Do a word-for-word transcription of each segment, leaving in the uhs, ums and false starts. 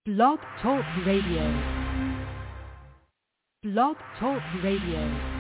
Blog Talk Radio. Blog Talk Radio.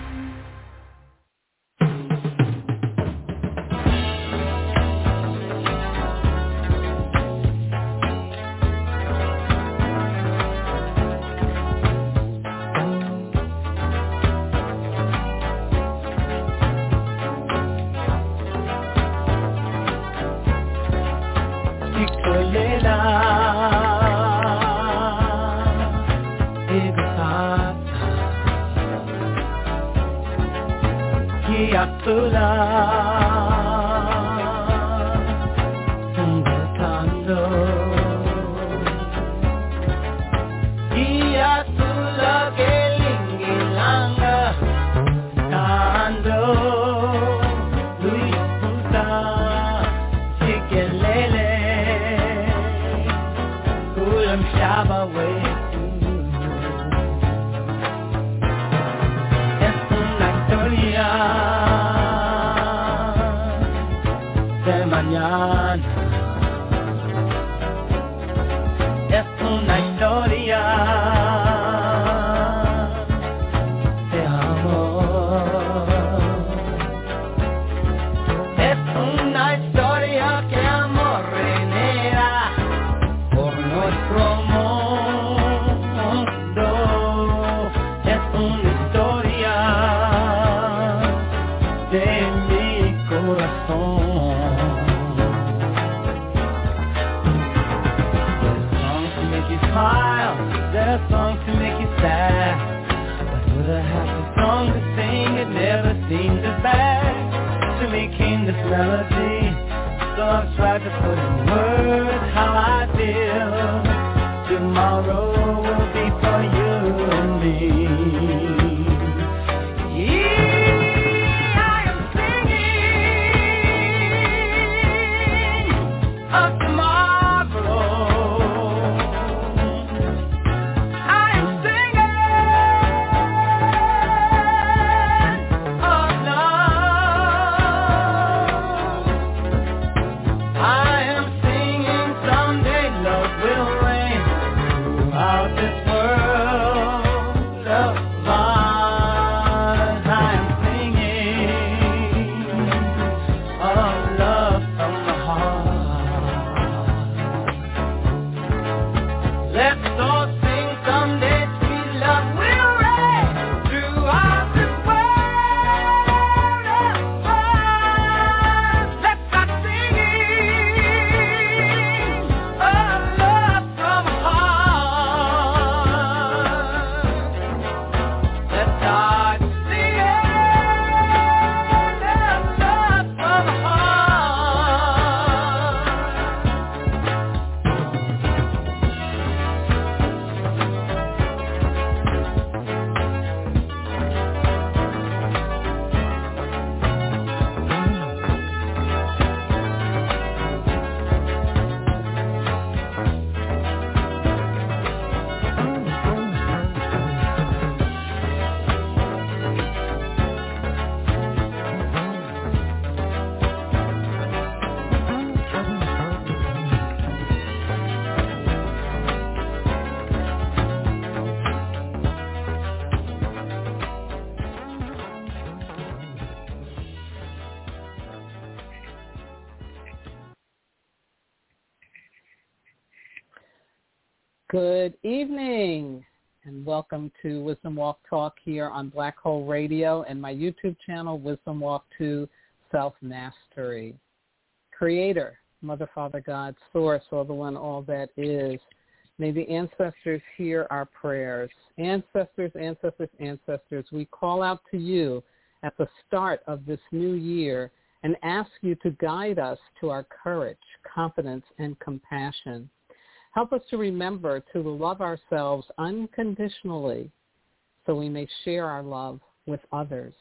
Good evening, and welcome to Wisdom Walk Talk here on Black Hole Radio and my YouTube channel, Wisdom Walk two Self-Mastery. Creator, Mother, Father, God, Source, all the one, all that is. May the ancestors hear our prayers. Ancestors, ancestors, ancestors, we call out to you at the start of this new year and ask you to guide us to our courage, confidence, and compassion. Help us to remember to love ourselves unconditionally so we may share our love with others.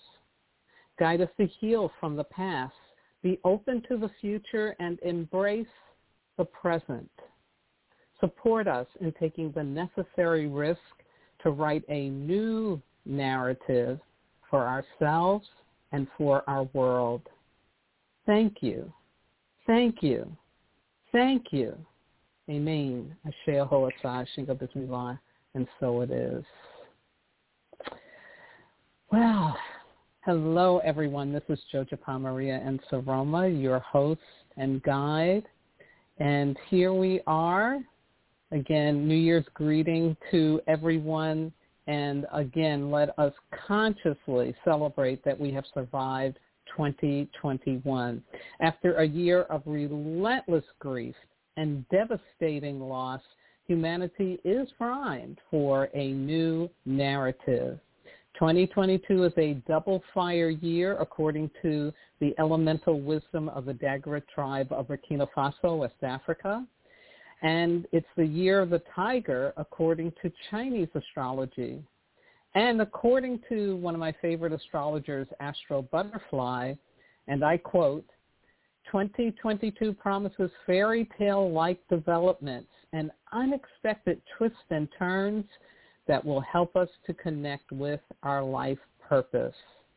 Guide us to heal from the past, be open to the future, and embrace the present. Support us in taking the necessary risk to write a new narrative for ourselves and for our world. Thank you. Thank you. Thank you. Amen. Asher Ho'atzah, Shingo Bismillah, and so it is. Well, hello, everyone. This is Jojapa Maria and Saroma, your host and guide. And here we are. Again, New Year's greeting to everyone. And again, let us consciously celebrate that we have survived twenty twenty-one. After a year of relentless grief and devastating loss, humanity is primed for a new narrative. twenty twenty-two is a double fire year, according to the elemental wisdom of the Dagara tribe of Burkina Faso, West Africa. And it's the year of the tiger, according to Chinese astrology. And according to one of my favorite astrologers, Astro Butterfly, and I quote, twenty twenty-two promises fairy tale-like developments and unexpected twists and turns that will help us to connect with our life purpose.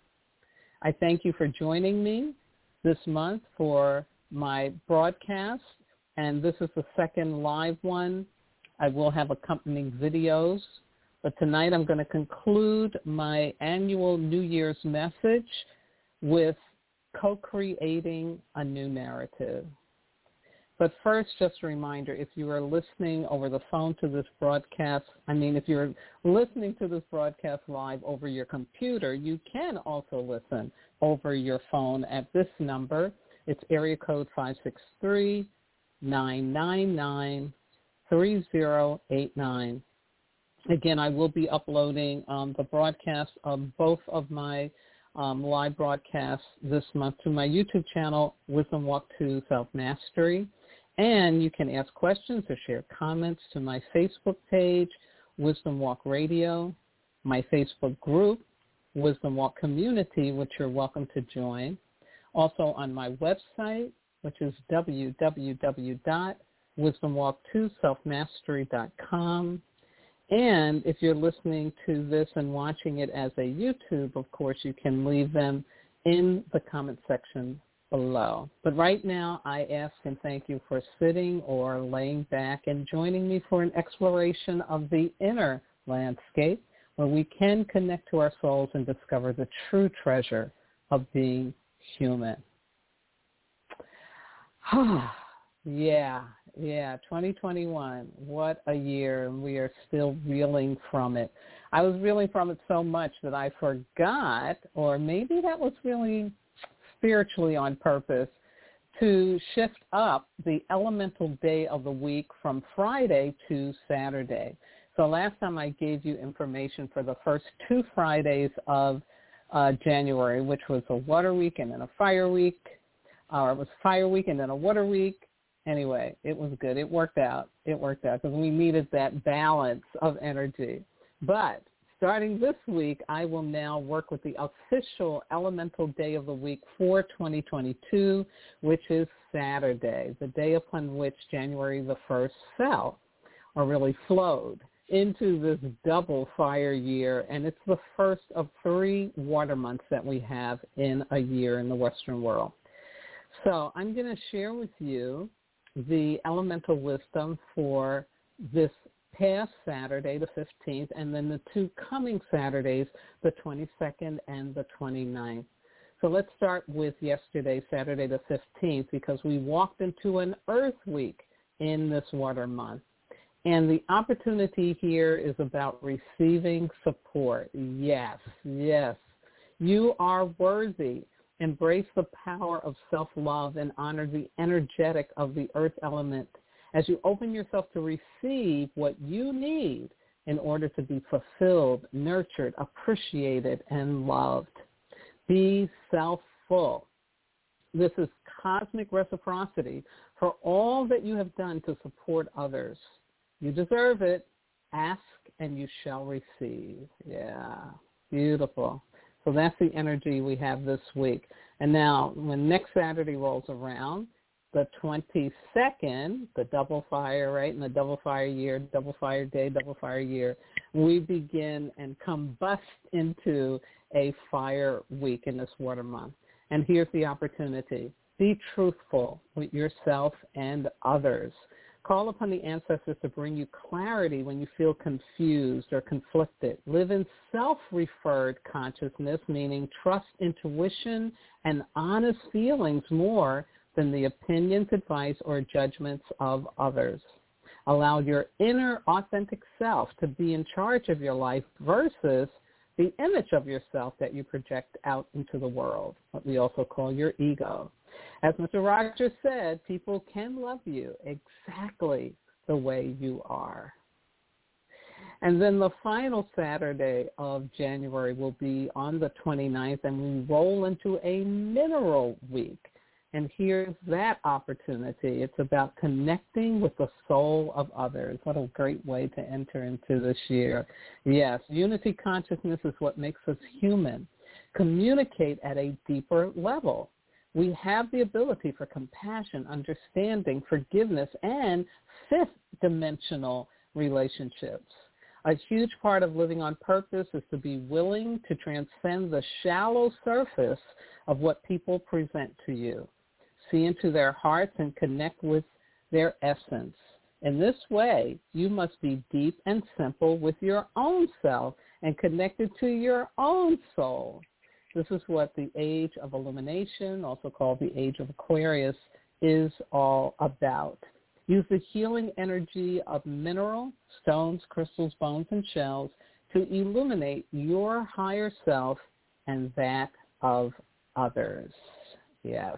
I thank you for joining me this month for my broadcast, and this is the second live one. I will have accompanying videos, but tonight I'm going to conclude my annual New Year's message with co-creating a new narrative. But first, just a reminder, if you are listening over the phone to this broadcast, I mean, if you're listening to this broadcast live over your computer, you can also listen over your phone at this number. It's area code five six three, nine nine nine, three zero eight nine. Again, I will be uploading um, the broadcast of both of my um, live broadcasts this month to my YouTube channel, Wisdom Walk to Self-Mastery. And you can ask questions or share comments to my Facebook page, Wisdom Walk Radio, my Facebook group, Wisdom Walk Community, which you're welcome to join. Also on my website, which is w w w dot wisdom walk to self mastery dot com. And if you're listening to this and watching it as a YouTube, of course, you can leave them in the comment section below. But right now, I ask and thank you for sitting or laying back and joining me for an exploration of the inner landscape, where we can connect to our souls and discover the true treasure of being human. yeah, yeah, twenty twenty-one, what a year, and we are still reeling from it. I was reeling from it so much that I forgot, or maybe that was really spiritually on purpose, to shift up the elemental day of the week from Friday to Saturday. So last time I gave you information for the first two Fridays of uh, January, which was a water week and then a fire week, or it was fire week and then a water week. Anyway, it was good. It worked out. It worked out because we needed that balance of energy. But starting this week, I will now work with the official elemental day of the week for twenty twenty-two, which is Saturday, the day upon which January the first fell, or really flowed into this double fire year. And it's the first of three water months that we have in a year in the Western world. So I'm going to share with you the elemental wisdom for this past Saturday, the fifteenth, and then the two coming Saturdays, the twenty-second and the twenty-ninth. So let's start with yesterday, Saturday the fifteenth, because we walked into an Earth Week in this water month. And the opportunity here is about receiving support. Yes, yes. You are worthy. Embrace the power of self-love and honor the energetic of the earth element as you open yourself to receive what you need in order to be fulfilled, nurtured, appreciated, and loved. Be self-full. This is cosmic reciprocity for all that you have done to support others. You deserve it. Ask and you shall receive. Yeah, beautiful. So that's the energy we have this week. And now when next Saturday rolls around, the twenty-second, the double fire, right, and the double fire year, double fire day, double fire year, we begin and combust into a fire week in this water month. And here's the opportunity. Be truthful with yourself and others. Call upon the ancestors to bring you clarity when you feel confused or conflicted. Live in self-referred consciousness, meaning trust intuition and honest feelings more than the opinions, advice, or judgments of others. Allow your inner authentic self to be in charge of your life versus the image of yourself that you project out into the world, what we also call your ego. As Mister Rogers said, people can love you exactly the way you are. And then the final Saturday of January will be on the twenty-ninth, and we roll into a mineral week. And here's that opportunity. It's about connecting with the soul of others. What a great way to enter into this year. Yes, unity consciousness is what makes us human. Communicate at a deeper level. We have the ability for compassion, understanding, forgiveness, and fifth-dimensional relationships. A huge part of living on purpose is to be willing to transcend the shallow surface of what people present to you. See into their hearts and connect with their essence. In this way, you must be deep and simple with your own self and connected to your own soul. This is what the age of illumination, also called the age of Aquarius, is all about. Use the healing energy of mineral, stones, crystals, bones, and shells to illuminate your higher self and that of others. Yes.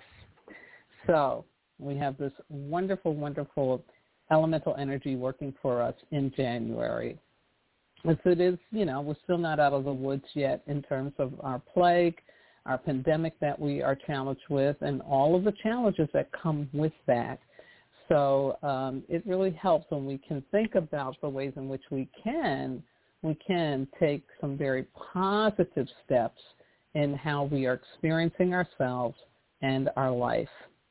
So we have this wonderful, wonderful elemental energy working for us in January. As it is, you know, we're still not out of the woods yet in terms of our plague, our pandemic that we are challenged with, and all of the challenges that come with that. So um, it really helps when we can think about the ways in which we can, we can take some very positive steps in how we are experiencing ourselves and our life.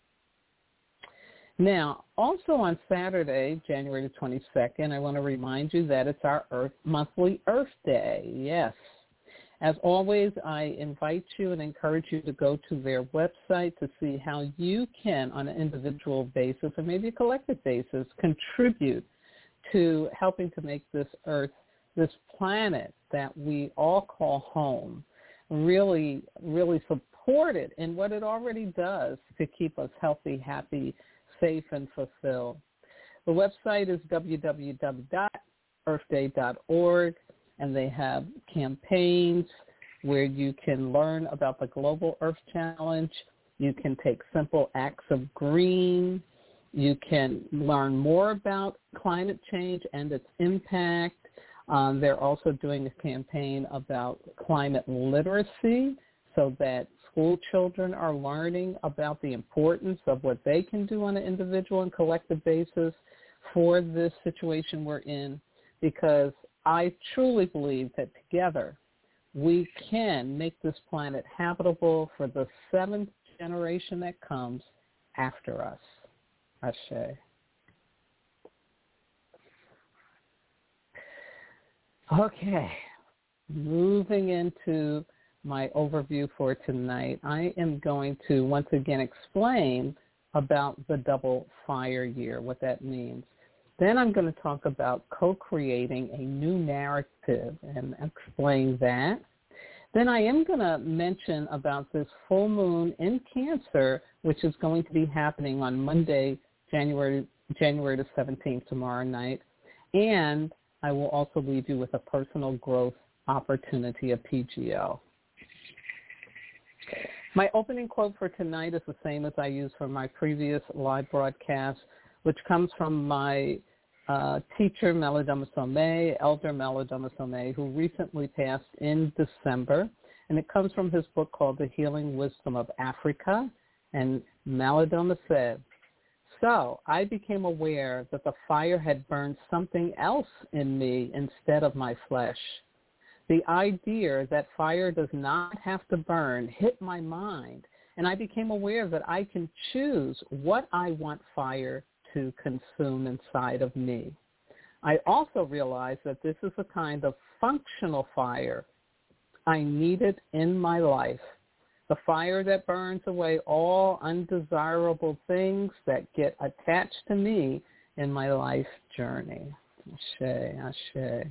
Now, also on Saturday, January the twenty-second, I want to remind you that it's our Earth monthly Earth Day. Yes. As always, I invite you and encourage you to go to their website to see how you can, on an individual basis or maybe a collective basis, contribute to helping to make this Earth, this planet that we all call home, really, really supported in what it already does to keep us healthy, happy, safe, and fulfilled. The website is w w w dot earth day dot org, and they have campaigns where you can learn about the Global Earth Challenge. You can take simple acts of green. You can learn more about climate change and its impact. Um, they're also doing a campaign about climate literacy so that school children are learning about the importance of what they can do on an individual and collective basis for this situation we're in, because I truly believe that together we can make this planet habitable for the seventh generation that comes after us. Ashe. Okay, moving into my overview for tonight, I am going to once again explain about the double fire year, what that means. Then I'm going to talk about co-creating a new narrative and explain that. Then I am going to mention about this full moon in Cancer, which is going to be happening on Monday, January January the seventeenth, tomorrow night. And I will also leave you with a personal growth opportunity, a P G O. My opening quote for tonight is the same as I used for my previous live broadcast, which comes from my uh, teacher, Malidoma Somé, Elder Malidoma Somé, who recently passed in December. And it comes from his book called The Healing Wisdom of Africa. And Malidoma said, "So I became aware that the fire had burned something else in me instead of my flesh. The idea that fire does not have to burn hit my mind, and I became aware that I can choose what I want fire to consume inside of me. I also realized that this is a kind of functional fire I needed in my life, the fire that burns away all undesirable things that get attached to me in my life journey. Ashe, ashe.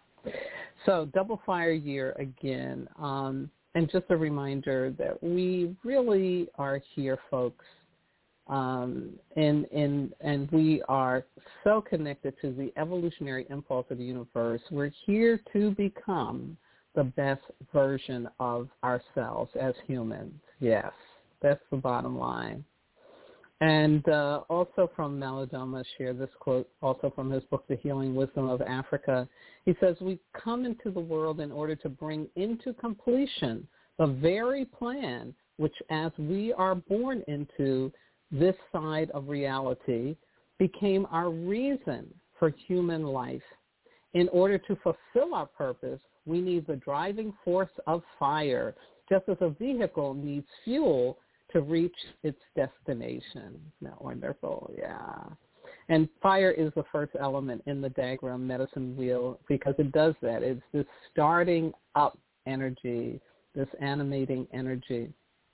So double fire year again. Um, and just a reminder that we really are here, folks, um, and, and, and we are so connected to the evolutionary impulse of the universe. We're here to become the best version of ourselves as humans. Yes, that's the bottom line. And uh, also from Malidoma, share this quote, also from his book, The Healing Wisdom of Africa. He says, we come into the world in order to bring into completion the very plan which, as we are born into this side of reality, became our reason for human life. In order to fulfill our purpose, we need the driving force of fire, just as a vehicle needs fuel to reach its destination. Isn't that wonderful? Yeah. And fire is the first element in the diagram medicine wheel because it does that. It's this starting up energy, this animating energy.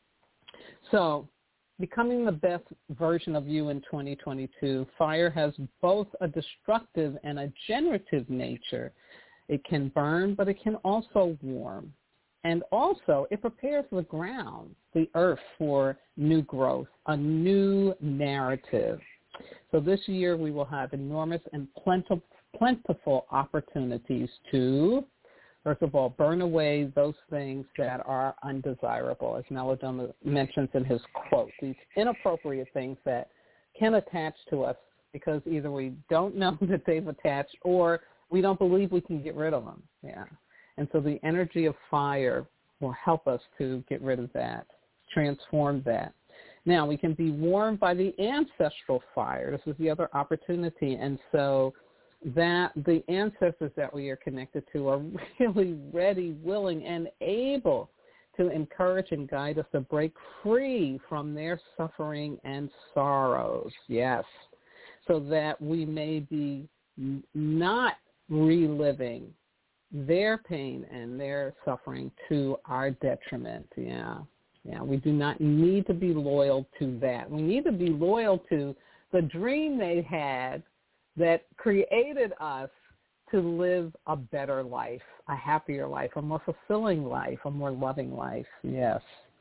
So becoming the best version of you in twenty twenty-two, fire has both a destructive and a generative nature. It can burn, but it can also warm. And also, it prepares the ground, the earth, for new growth, a new narrative. So this year we will have enormous and plentiful, plentiful opportunities to, first of all, burn away those things that are undesirable, as Malidoma mentions in his quote, these inappropriate things that can attach to us because either we don't know that they've attached or we don't believe we can get rid of them. Yeah. And so the energy of fire will help us to get rid of that, transform that. Now, we can be warmed by the ancestral fire. This is the other opportunity. And so that the ancestors that we are connected to are really ready, willing, and able to encourage and guide us to break free from their suffering and sorrows. Yes. So that we may be not reliving their pain and their suffering to our detriment. Yeah. Yeah. We do not need to be loyal to that. We need to be loyal to the dream they had that created us to live a better life, a happier life, a more fulfilling life, a more loving life. Yes.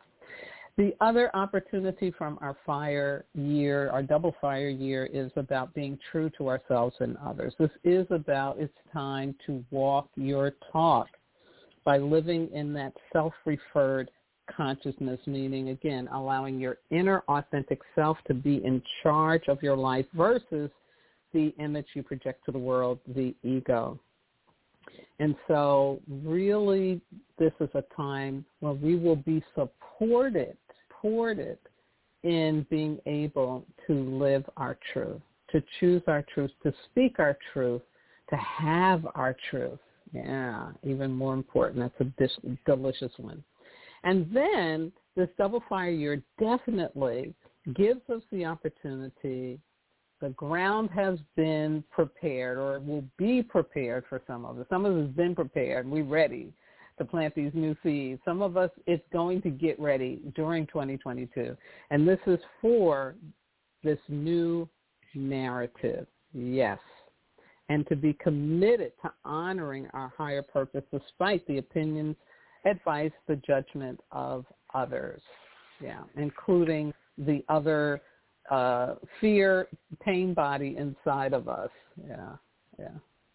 The other opportunity from our fire year, our double fire year, is about being true to ourselves and others. This is about it's time to walk your talk by living in that self-referred consciousness, meaning, again, allowing your inner authentic self to be in charge of your life versus the image you project to the world, the ego. And so really this is a time where we will be supported supported in being able to live our truth, to choose our truth, to speak our truth, to have our truth. Yeah, even more important. That's a dis- delicious one. And then this double fire year definitely gives us the opportunity. The ground has been prepared or will be prepared for some of us. Some of us have been prepared. We're ready to plant these new seeds. Some of us, it's going to get ready during twenty twenty-two. And this is for this new narrative, yes. And to be committed to honoring our higher purpose despite the opinions, advice, the judgment of others, yeah, including the other uh, fear, pain body inside of us, yeah, yeah.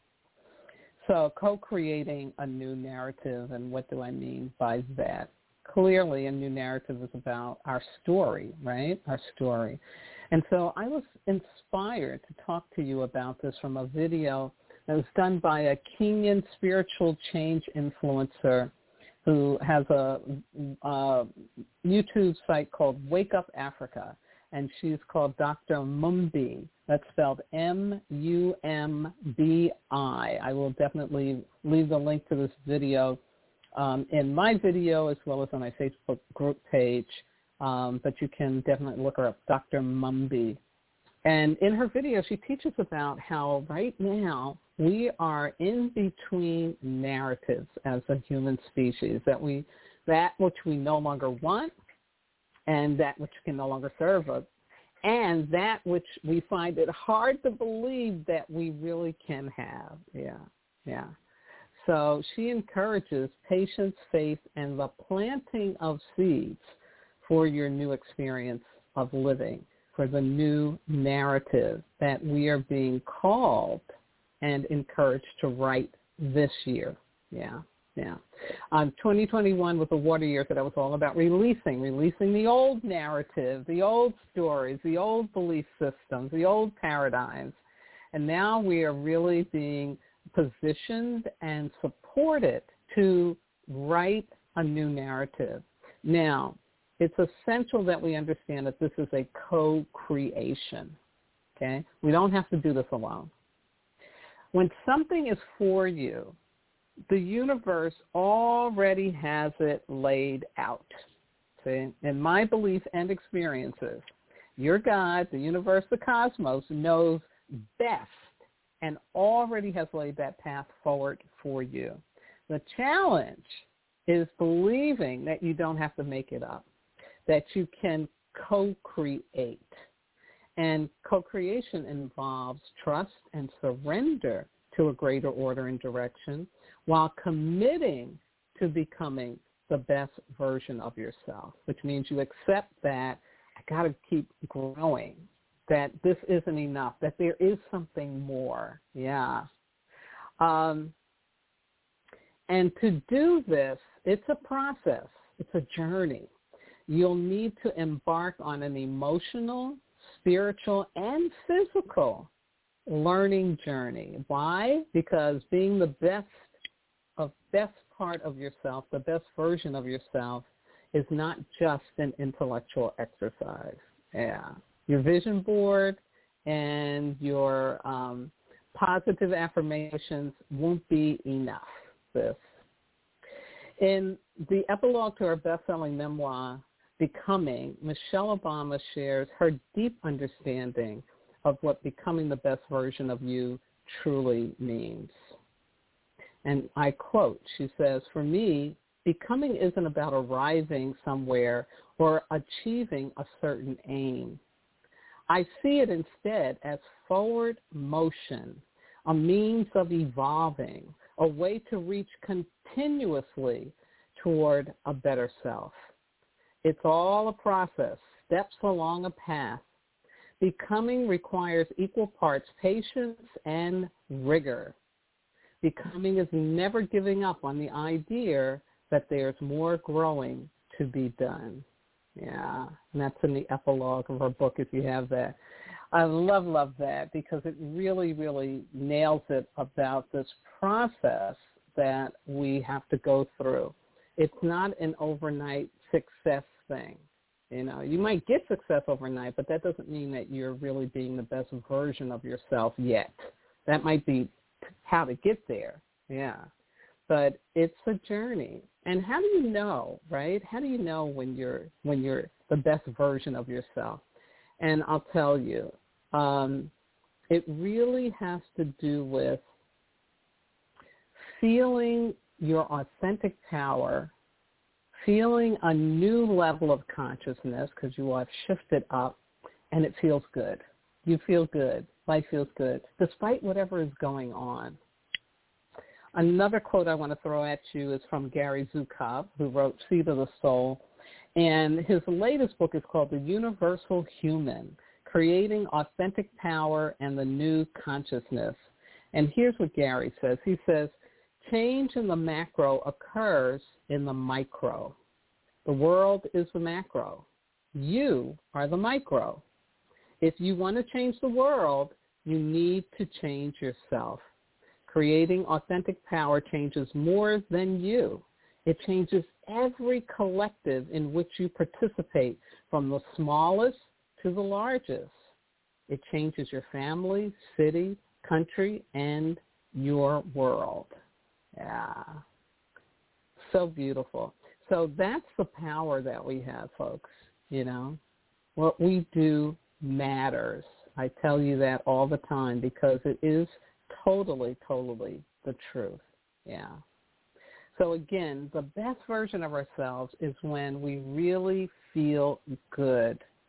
So co-creating a new narrative, and what do I mean by that? Clearly, a new narrative is about our story, right? Our story. And so I was inspired to talk to you about this from a video that was done by a Kenyan spiritual change influencer who has a, a YouTube site called Wake Up Africa, and she's called Doctor Mumbi. That's spelled M U M B I. I will definitely leave the link to this video um, in my video as well as on my Facebook group page, um, but you can definitely look her up, Doctor Mumbi. And in her video, she teaches about how right now we are in between narratives as a human species, that we that which we no longer want and that which can no longer serve us, and that which we find it hard to believe that we really can have. Yeah, yeah. So she encourages patience, faith, and the planting of seeds for your new experience of living, for the new narrative that we are being called and encouraged to write this year. Yeah, yeah. Um, twenty twenty-one was a water year, so that was all about releasing, releasing the old narrative, the old stories, the old belief systems, the old paradigms. And now we are really being positioned and supported to write a new narrative. Now, it's essential that we understand that this is a co-creation, okay? We don't have to do this alone. When something is for you, the universe already has it laid out. See? In my belief and experiences, your God, the universe, the cosmos, knows best and already has laid that path forward for you. The challenge is believing that you don't have to make it up, that you can co-create. And co-creation involves trust and surrender to a greater order and direction while committing to becoming the best version of yourself, which means you accept that I got to keep growing, that this isn't enough, that there is something more. Yeah. Um, and to do this, it's a process. It's a journey. You'll need to embark on an emotional, spiritual, and physical learning journey. Why? Because being the best of best part of yourself, the best version of yourself, is not just an intellectual exercise. Yeah. Your vision board and your um, positive affirmations won't be enough, sis. In the epilogue to her best-selling memoir, Becoming, Michelle Obama shares her deep understanding of what becoming the best version of you truly means. And I quote, she says, "For me, becoming isn't about arriving somewhere or achieving a certain aim. I see it instead as forward motion, a means of evolving, a way to reach continuously toward a better self. It's all a process, steps along a path. Becoming requires equal parts patience and rigor. Becoming is never giving up on the idea that there's more growing to be done." Yeah, and that's in the epilogue of her book if you have that. I love, love that because it really, really nails it about this process that we have to go through. It's not an overnight success thing. You know, you might get success overnight, but that doesn't mean that you're really being the best version of yourself yet. That might be how to get there, yeah. But it's a journey. And how do you know, right? How do you know when you're when you're the best version of yourself? And I'll tell you, um, it really has to do with feeling your authentic power, feeling a new level of consciousness because you have shifted up, and it feels good. You feel good. Life feels good, despite whatever is going on. Another quote I want to throw at you is from Gary Zukav, who wrote Seed of the Soul. And his latest book is called The Universal Human, Creating Authentic Power and the New Consciousness. And here's what Gary says. He says, change in the macro occurs in the micro. The world is the macro. You are the micro. If you want to change the world, you need to change yourself. Creating authentic power changes more than you. It changes every collective in which you participate, from the smallest to the largest. It changes your family, city, country, and your world. Yeah. So beautiful. So that's the power that we have, folks. You know, what we do matters. I tell you that all the time because it is totally, totally the truth. Yeah. So again, the best version of ourselves is when we really feel good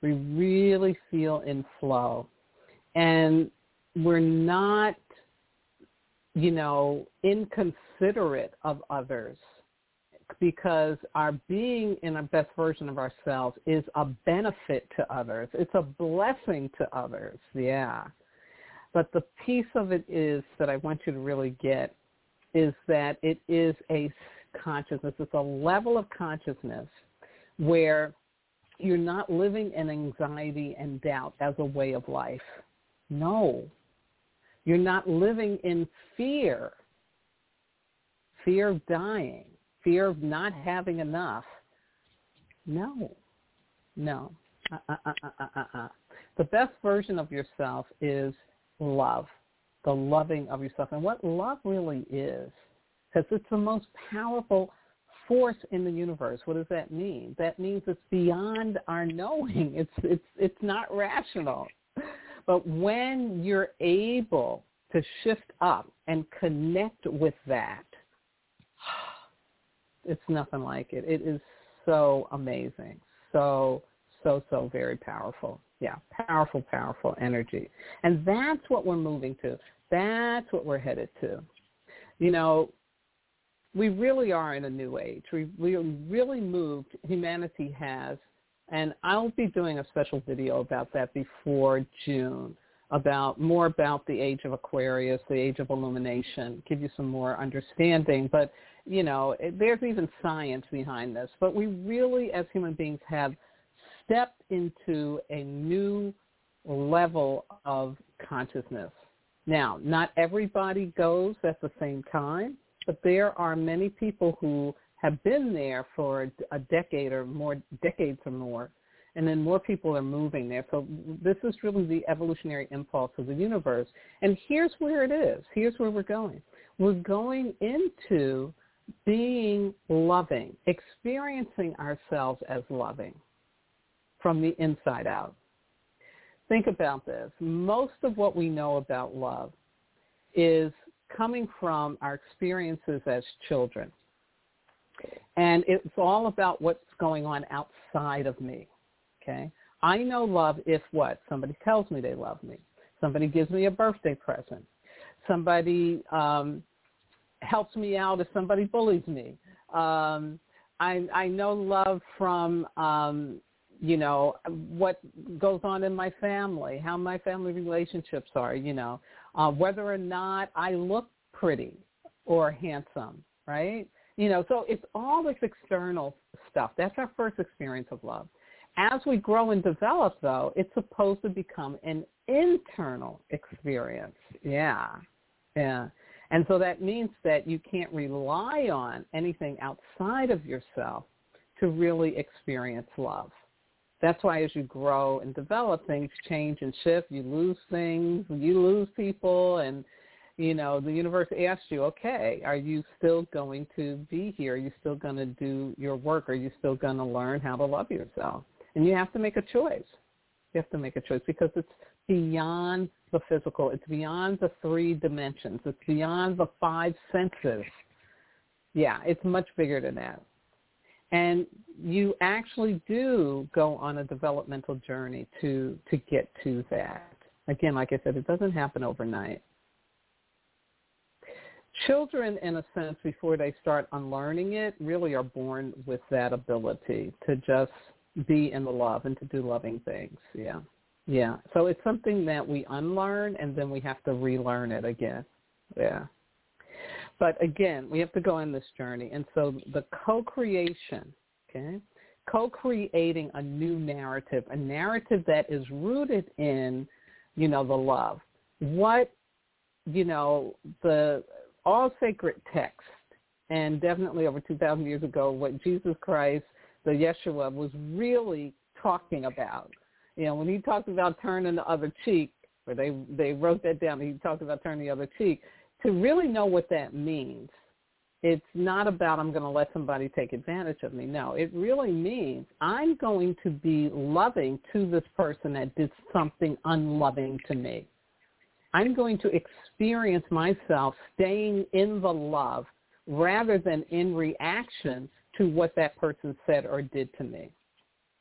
We really feel in flow. And we're not, you know, inconsiderate of others, because our being in our best version of ourselves is a benefit to others. It's a blessing to others, yeah. But the piece of it is that I want you to really get is that it is a consciousness. It's a level of consciousness where you're not living in anxiety and doubt as a way of life. No. You're not living in fear, fear of dying, fear of not having enough. No, no. Uh, uh, uh, uh, uh, uh. The best version of yourself is love, the loving of yourself. And what love really is, because it's the most powerful force in the universe. What does that mean? That means it's beyond our knowing. It's it's it's not rational. But when you're able to shift up and connect with that, it's nothing like it. It is so amazing. So, so, so very powerful. Yeah, powerful, powerful energy. And that's what we're moving to. That's what we're headed to. You know, we really are in a new age. We we really moved, humanity has, and I'll be doing a special video about that before June, about more about the age of Aquarius, the age of illumination, give you some more understanding. But, you know, there's even science behind this. But we really, as human beings, have stepped into a new level of consciousness. Now, not everybody goes at the same time, but there are many people who have been there for a decade or more, decades or more, and then more people are moving there. So this is really the evolutionary impulse of the universe. And here's where it is. Here's where we're going. We're going into being loving, experiencing ourselves as loving from the inside out. Think about this. Most of what we know about love is coming from our experiences as children. And it's all about what's going on outside of me, okay? I know love if what? Somebody tells me they love me. Somebody gives me a birthday present. Somebody um, helps me out if somebody bullies me. Um, I, I know love from, um, you know, what goes on in my family, how my family relationships are, you know, uh, whether or not I look pretty or handsome, right? You know, so it's all this external stuff. That's our first experience of love. As we grow and develop, though, it's supposed to become an internal experience. Yeah, yeah. And so that means that you can't rely on anything outside of yourself to really experience love. That's why as you grow and develop, things change and shift. You lose things, you lose people, and, you know, the universe asks you, okay, are you still going to be here? Are you still going to do your work? Are you still going to learn how to love yourself? And you have to make a choice. You have to make a choice because it's beyond the physical. It's beyond the three dimensions. It's beyond the five senses. Yeah, it's much bigger than that. And you actually do go on a developmental journey to, to get to that. Again, like I said, it doesn't happen overnight. Children, in a sense, before they start unlearning it, really are born with that ability to just be in the love and to do loving things. Yeah. Yeah. So it's something that we unlearn and then we have to relearn it again. Yeah. But again, we have to go on this journey. And so the co-creation, okay, co-creating a new narrative, a narrative that is rooted in, you know, the love. What, you know, the all sacred text, and definitely over two thousand years ago, what Jesus Christ, the Yeshua, was really talking about. You know, when he talked about turning the other cheek, or they, they wrote that down, he talked about turning the other cheek. To really know what that means, it's not about I'm going to let somebody take advantage of me. No, it really means I'm going to be loving to this person that did something unloving to me. I'm going to experience myself staying in the love rather than in reaction to what that person said or did to me.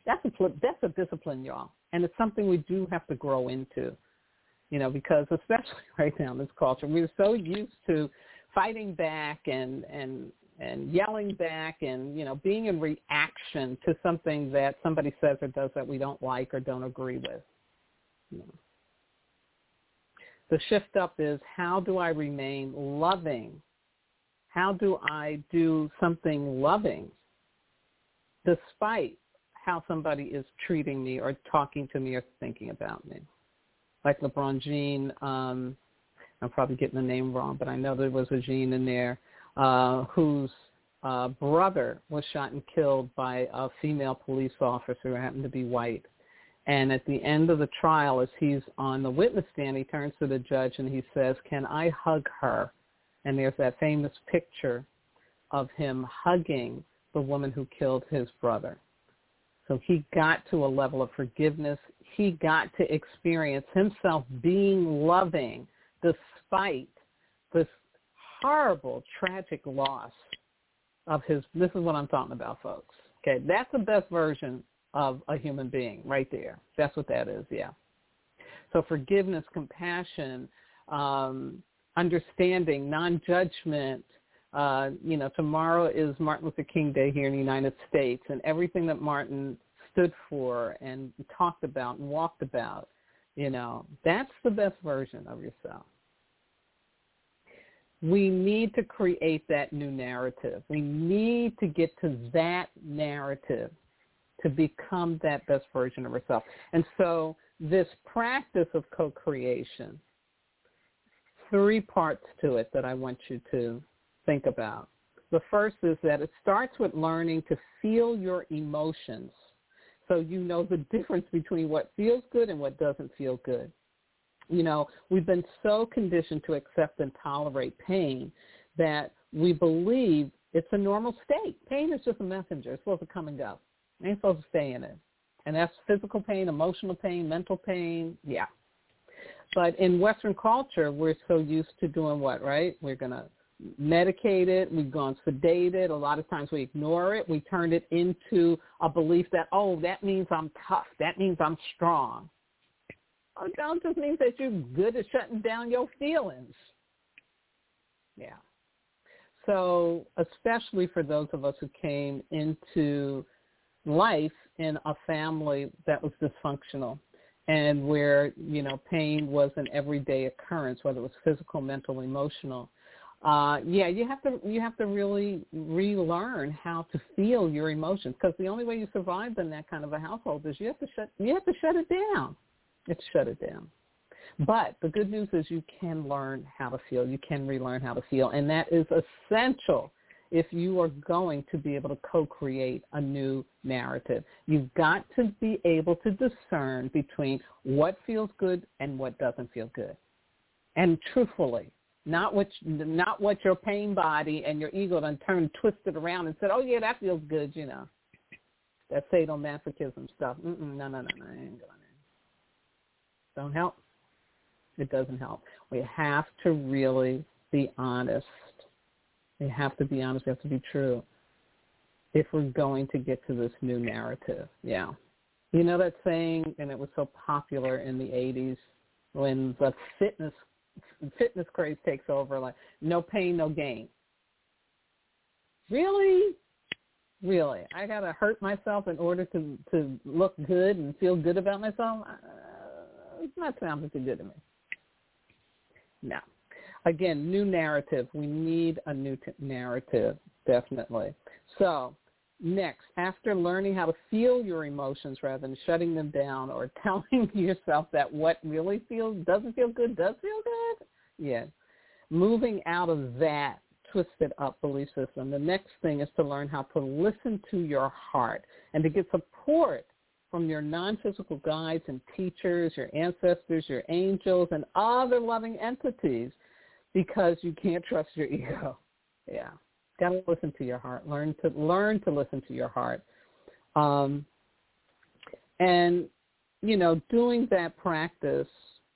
That's a, that's a discipline, y'all. And it's something we do have to grow into, you know, because especially right now in this culture, we're so used to fighting back and, and, and yelling back and, you know, being in reaction to something that somebody says or does that we don't like or don't agree with. You know. The shift up is, how do I remain loving? How do I do something loving despite how somebody is treating me or talking to me or thinking about me? Like LeBron Jean, um, I'm probably getting the name wrong, but I know there was a Jean in there uh, whose uh, brother was shot and killed by a female police officer who happened to be white. And at the end of the trial, as he's on the witness stand, he turns to the judge and he says, "Can I hug her?" And there's that famous picture of him hugging the woman who killed his brother. So he got to a level of forgiveness. He got to experience himself being loving despite this horrible, tragic loss of his. This is what I'm talking about, folks. Okay, that's the best version of a human being right there. That's what that is, yeah. So forgiveness, compassion, um, understanding, non-judgment. Uh, you know, tomorrow is Martin Luther King Day here in the United States, and everything that Martin stood for and talked about and walked about, you know, that's the best version of yourself. We need to create that new narrative. We need to get to that narrative to become that best version of ourselves. And so this practice of co-creation, three parts to it that I want you to think about. The first is that it starts with learning to feel your emotions so you know the difference between what feels good and what doesn't feel good. You know, we've been so conditioned to accept and tolerate pain that we believe it's a normal state. Pain is just a messenger. It's supposed to come and go. It ain't supposed to stay in it. And that's physical pain, emotional pain, mental pain, yeah. But in Western culture, we're so used to doing what, right? We're going to medicate it. We've gone sedated. A lot of times we ignore it. We turn it into a belief that, oh, that means I'm tough. That means I'm strong. Oh, that just means that you're good at shutting down your feelings. Yeah. So especially for those of us who came into life in a family that was dysfunctional and where, you know, pain was an everyday occurrence, whether it was physical, mental, emotional. Uh, yeah, you have to you have to really relearn how to feel your emotions, because the only way you survive in that kind of a household is you have to shut you have to shut it down. It's shut it down. But the good news is you can learn how to feel. You can relearn how to feel, and that is essential if you are going to be able to co-create a new narrative. You've got to be able to discern between what feels good and what doesn't feel good. And truthfully, not what, not what your pain body and your ego done turned, twisted around and said, oh, yeah, that feels good, you know. That sadomasochism stuff. Mm-mm, no, no, no, no, I ain't doing it. Don't help. It doesn't help. We have to really be honest. We have to be honest. We have to be true if we're going to get to this new narrative. Yeah. You know that saying, and it was so popular in the eighties when the fitness fitness craze takes over, like, no pain, no gain. Really? Really? I got to hurt myself in order to, to look good and feel good about myself? Uh, it's not sounding too good to me. No. Again, new narrative. We need a new t- narrative, definitely. So next, after learning how to feel your emotions rather than shutting them down or telling yourself that what really feels doesn't feel good does feel good, yeah, moving out of that twisted up belief system, the next thing is to learn how to listen to your heart and to get support from your non-physical guides and teachers, your ancestors, your angels, and other loving entities, because you can't trust your ego. Yeah. Got to listen to your heart. Learn to learn to listen to your heart. Um, and, you know, doing that practice,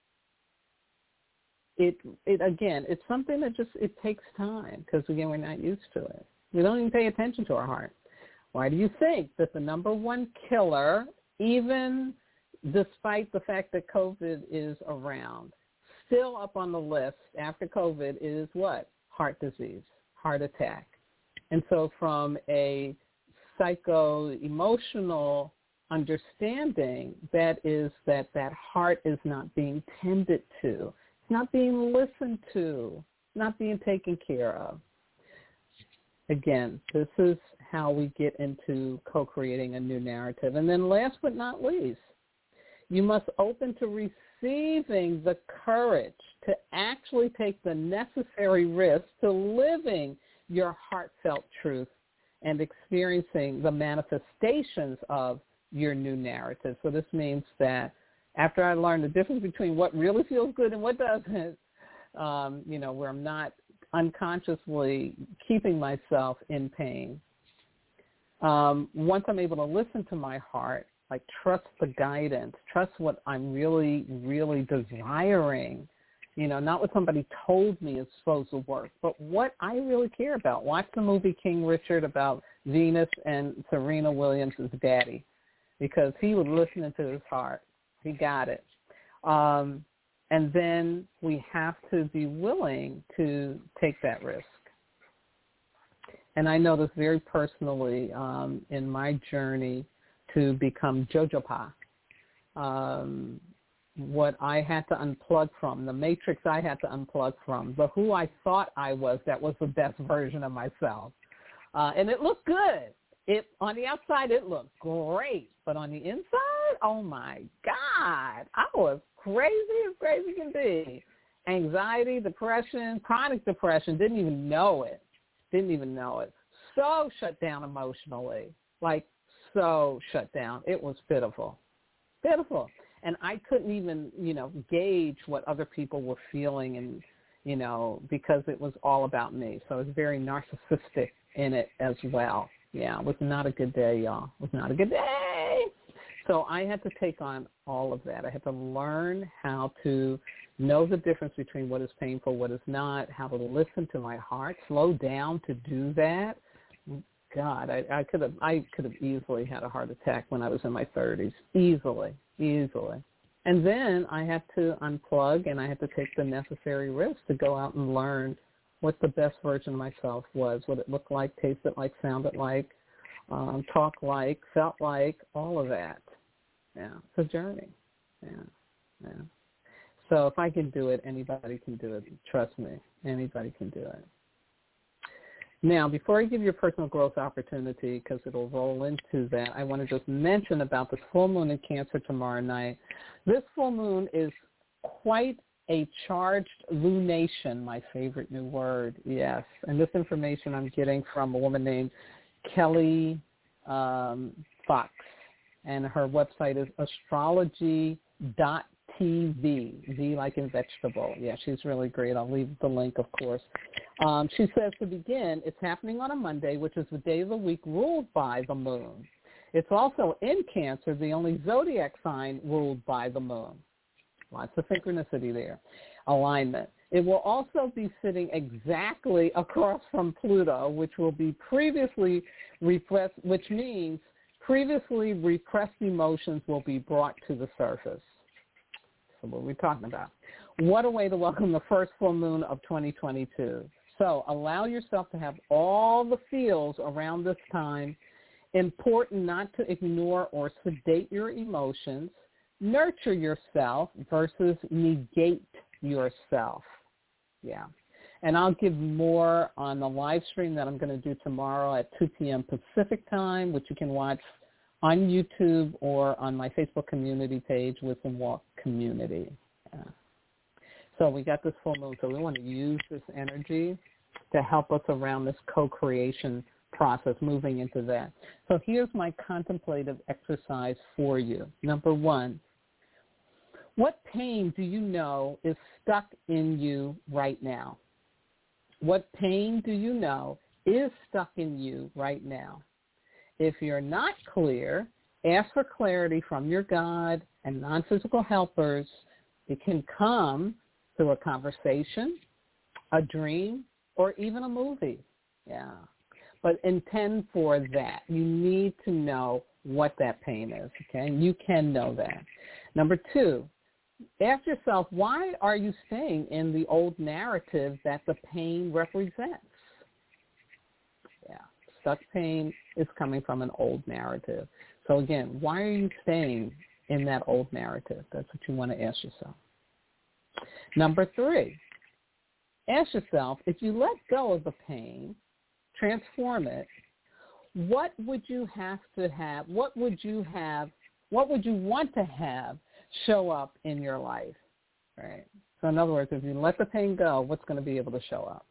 it, it again, it's something that just, it takes time because, again, we're not used to it. We don't even pay attention to our heart. Why do you think that the number one killer, even despite the fact that COVID is around, still up on the list after COVID is what? Heart disease, heart attack. And so from a psycho-emotional understanding, that is that that heart is not being tended to, it's not being listened to, not being taken care of. Again, this is how we get into co-creating a new narrative. And then last but not least, you must open to receiving the courage to actually take the necessary risk to living your heartfelt truth and experiencing the manifestations of your new narrative. So this means that after I learned the difference between what really feels good and what doesn't, um, you know, where I'm not unconsciously keeping myself in pain, um, once I'm able to listen to my heart, like trust the guidance, trust what I'm really, really desiring, you know, not what somebody told me is supposed to work, but what I really care about. Watch the movie King Richard about Venus and Serena Williams' daddy, because he was listening to his heart. He got it. Um, and then we have to be willing to take that risk. And I know this very personally um, in my journey to become Jojopa. Um, what I had to unplug from, the matrix I had to unplug from, the who I thought I was that was the best version of myself. Uh, and it looked good. It on the outside, it looked great. But on the inside, oh, my God, I was crazy as crazy can be. Anxiety, depression, chronic depression, didn't even know it. Didn't even know it. So shut down emotionally, like so shut down. It was pitiful, pitiful. And I couldn't even, you know, gauge what other people were feeling and, you know, because it was all about me. So it was very narcissistic in it as well. Yeah, it was not a good day, y'all. It was not a good day. So I had to take on all of that. I had to learn how to know the difference between what is painful, what is not, how to listen to my heart, slow down to do that. God, I, I could have I could have easily had a heart attack when I was in my thirties, easily, easily. And then I had to unplug and I had to take the necessary risks to go out and learn what the best version of myself was, what it looked like, tasted like, sounded like, um, talked like, felt like, all of that. Yeah, it's a journey. Yeah, yeah. So if I can do it, anybody can do it. Trust me, anybody can do it. Now, before I give you a personal growth opportunity, because it'll roll into that, I want to just mention about this full moon in Cancer tomorrow night. This full moon is quite a charged lunation, my favorite new word, yes. And this information I'm getting from a woman named Kelly um, Fox, and her website is astrology dot T V, V like in vegetable. Yeah, she's really great. I'll leave the link, of course. Um, she says to begin, it's happening on a Monday, which is the day of the week ruled by the moon. It's also in Cancer, the only zodiac sign ruled by the moon. Lots of synchronicity there. Alignment. It will also be sitting exactly across from Pluto, which will be previously repressed, which means previously repressed emotions will be brought to the surface. So what are we talking about? What a way to welcome the first full moon of twenty twenty-two. So allow yourself to have all the feels around this time. Important not to ignore or sedate your emotions. Nurture yourself versus negate yourself. Yeah. And I'll give more on the live stream that I'm going to do tomorrow at two p.m. Pacific time, which you can watch on YouTube or on my Facebook community page, Wisdom Walk Community. Yeah. So we got this full moon, so we want to use this energy to help us around this co-creation process, moving into that. So here's my contemplative exercise for you. Number one, what pain do you know is stuck in you right now? What pain do you know is stuck in you right now? If you're not clear, ask for clarity from your God and non-physical helpers. It can come through a conversation, a dream, or even a movie. Yeah. but intend for that. You need to know what that pain is, okay? And you can know that. Number two, ask yourself, why are you staying in the old narrative that the pain represents? Yeah, stuck pain is coming from an old narrative. So again, why are you staying in that old narrative? That's what you want to ask yourself. Number three, ask yourself, if you let go of the pain, transform it, what would you have to have, what would you have, what would you want to have show up in your life, right? So in other words, if you let the pain go, what's going to be able to show up?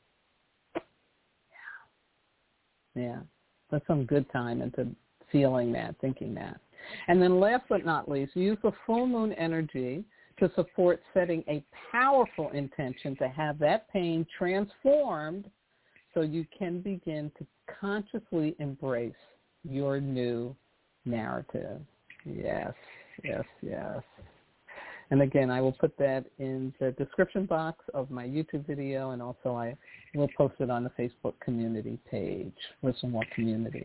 Yeah. Yeah. Put some good time into feeling that, thinking that. And then last but not least, use the full moon energy to support setting a powerful intention to have that pain transformed so you can begin to consciously embrace your new narrative. Yes, yes, yes. And again, I will put that in the description box of my YouTube video, and also I will post it on the Facebook community page, Wisdom Walk Community.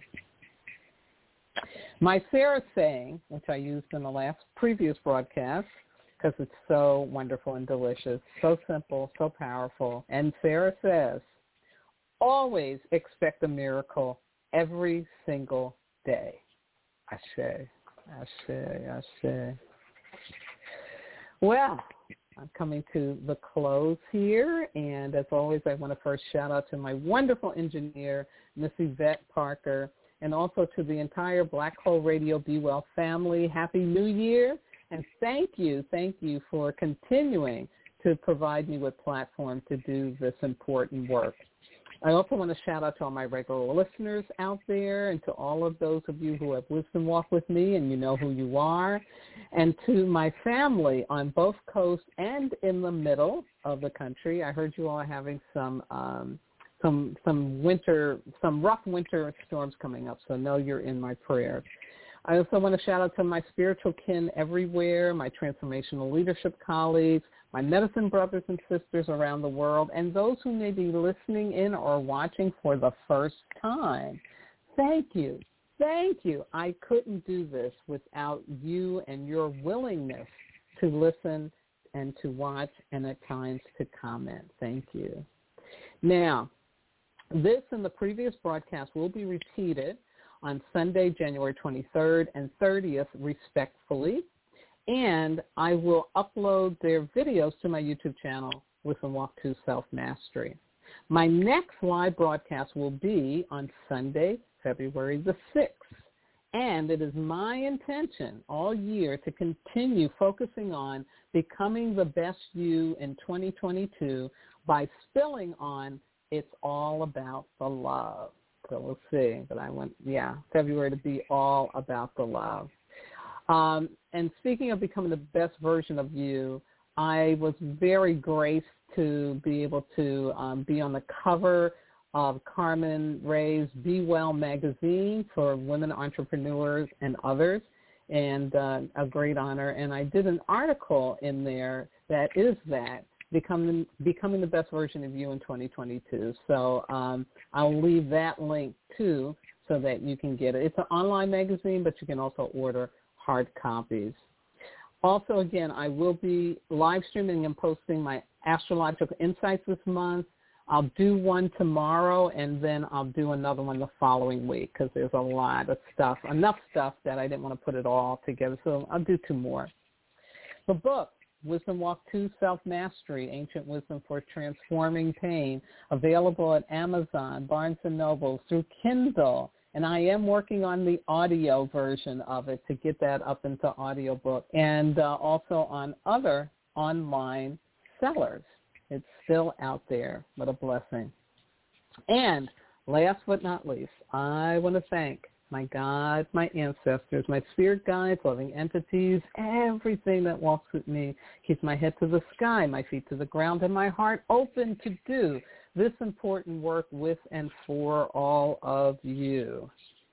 My Sarah saying, which I used in the last previous broadcast, because it's so wonderful and delicious, so simple, so powerful. And Sarah says, always expect a miracle every single day. Ashe, ashe, ashe. Well, I'm coming to the close here, and as always, I want to first shout out to my wonderful engineer, Miss Yvette Parker, and also to the entire Black Hole Radio Be Well family. Happy New Year, and thank you, thank you for continuing to provide me with platform to do this important work. I also want to shout out to all my regular listeners out there, and to all of those of you who have Wisdom Walk with me, and you know who you are, and to my family on both coasts and in the middle of the country. I heard you all are having some um, some some winter, some rough winter storms coming up, so know you're in my prayers. I also want to shout out to my spiritual kin everywhere, my transformational leadership colleagues, my medicine brothers and sisters around the world, and those who may be listening in or watching for the first time. Thank you. Thank you. I couldn't do this without you and your willingness to listen and to watch and at times to comment. Thank you. Now, this and the previous broadcast will be repeated on Sunday, January twenty-third and thirtieth, respectfully. And I will upload their videos to my YouTube channel, Wisdom Walk to Self-Mastery. My next live broadcast will be on Sunday, February the sixth. And it is my intention all year to continue focusing on becoming the best you in twenty twenty-two by spilling on It's All About the Love. So we'll see. But I want, yeah, February to be all about the love. Um, and speaking of becoming the best version of you, I was very graced to be able to um, be on the cover of Carmen Ray's Be Well magazine for women entrepreneurs and others, and uh, a great honor. And I did an article in there that is that, becoming, becoming the best version of you in twenty twenty-two. So um, I'll leave that link too so that you can get it. It's an online magazine, but you can also order hard copies. Also, again, I will be live streaming and posting my astrological insights this month. I'll do one tomorrow, and then I'll do another one the following week because there's a lot of stuff, enough stuff that I didn't want to put it all together. So I'll do two more. The book, Wisdom Walk to Self-Mastery, Ancient Wisdom for Transforming Pain, available at Amazon, Barnes and Noble, through Kindle. And I am working on the audio version of it to get that up into audiobook, and uh, also on other online sellers. It's still out there. What a blessing. And last but not least, I want to thank my God, my ancestors, my spirit guides, loving entities, everything that walks with me, keeps my head to the sky, my feet to the ground, and my heart open to do this important work with and for all of you.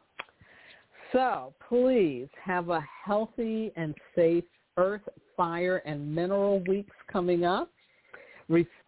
So please have a healthy and safe earth, fire, and mineral weeks coming up. Receive